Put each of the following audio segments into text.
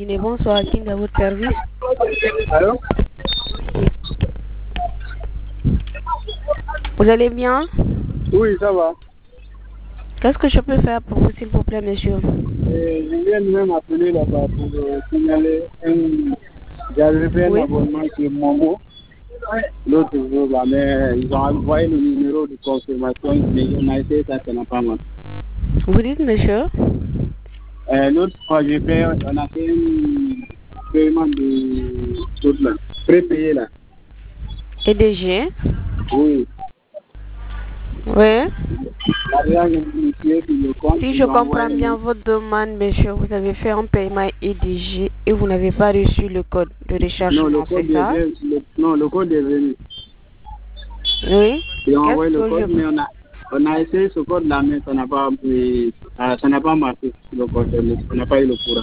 matinée. Bonsoir, King à votre service. Allô? Vous allez bien? Oui, ça va. Qu'est-ce que je peux faire pour vous, s'il vous plaît, monsieur? Je viens de même appeler là-bas pour signaler j'avais fait un abonnement sur Momo l'autre jour là, mais ils ont envoyé le numéro de confirmation, mais on a essayé ça, ça n'a pas marché. Vous dites, monsieur? L'autre fois, on a fait un paiement de tout là, prépayé là. EDG? Oui. Oui. Si je comprends bien votre demande, monsieur, vous avez fait un paiement EDG et vous n'avez pas reçu le code de rechargement, c'est ça? Non, le code est venu. Oui. Ils ont envoyé le code, mais on a essayé ce code-là, mais ça n'a pas marché, le code, on n'a pas eu le courant.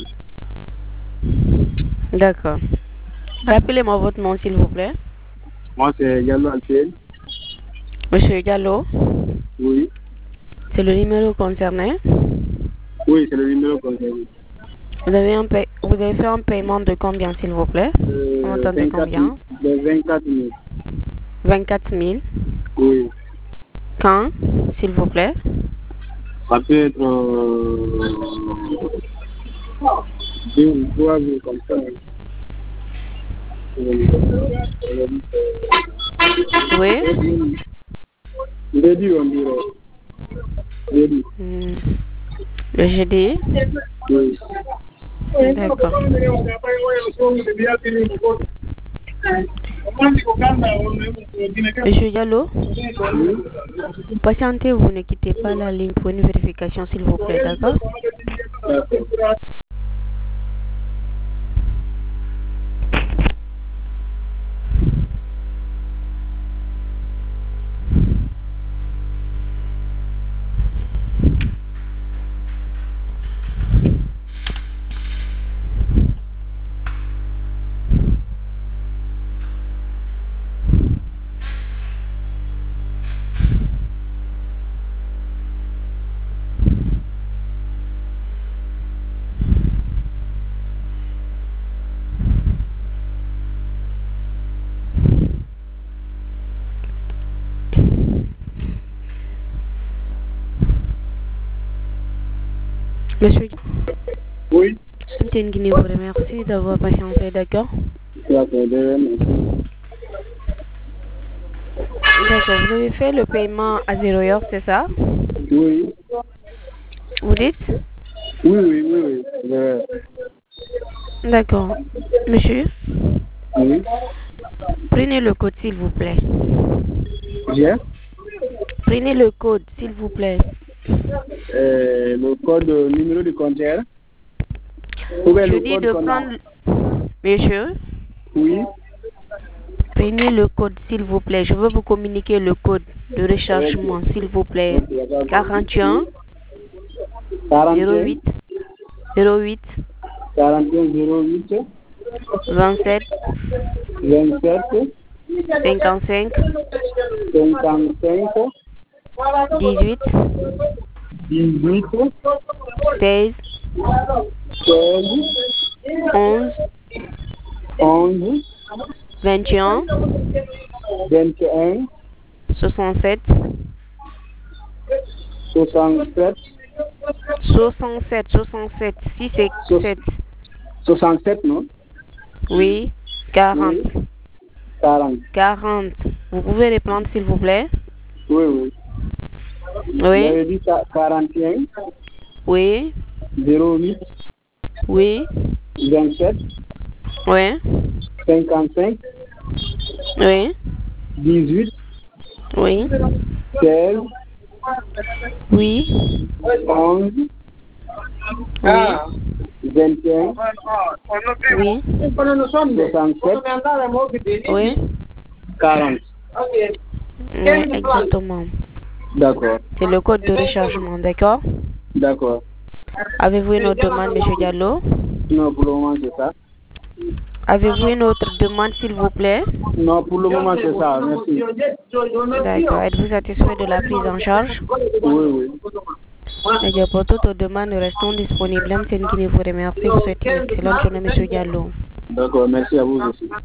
D'accord. Rappelez-moi votre nom, s'il vous plaît. Moi, c'est Diallo Alpel. Monsieur Diallo? Oui. C'est le numéro concerné? Oui, c'est le numéro concerné. Vous avez fait un paiement de combien, s'il vous plaît? On entend de combien? De 24 000. 24 000? Oui. Quand, s'il vous plaît? Ça peut être 2 ou 3 000 comme ça. Oui. Jeudi, on dirait. Jeudi. Le jeudi? Oui. D'accord. Monsieur Diallo? Oui. Patientez, vous ne quittez pas la ligne pour une vérification, s'il vous plaît, d'accord? Monsieur? Oui. C'est une Guinée, vous remercie d'avoir patienté, d'accord? D'accord, vous avez fait le paiement à 0 heure, c'est ça? Oui. Vous dites? Oui. D'accord. Monsieur? Oui. Prenez le code, s'il vous plaît. Bien. Prenez le code, s'il vous plaît. Le code numéro de compteur. Je dis de prendre... Monsieur? Oui. Prenez le code, s'il vous plaît. Je veux vous communiquer le code de rechargement, s'il vous plaît. 41 08 08 27 55 18 16 11 21 67 si c'est 7. 67, non? Oui, 40. 40. Vous pouvez reprendre, s'il vous plaît? Oui. Oui. Vous avez dit 41. Oui. 08. Oui. 27. Oui. 55. Oui. 18. Oui. 16. Oui. 11. Oui. 21. Oui. 67. Oui. 40. Oui, exactement. D'accord. C'est le code de rechargement, d'accord? D'accord. Avez-vous une autre demande, monsieur Diallo? Non, pour le moment, c'est ça. Avez-vous une autre demande, s'il vous plaît? Non, pour le moment, c'est ça. Merci. D'accord. Êtes-vous satisfait de la prise en charge? Oui. D'accord, pour toute demande, nous restons disponibles. M. Nkini vous remercie. Vous souhaite une excellente journée, M. Diallo. D'accord, merci à vous aussi.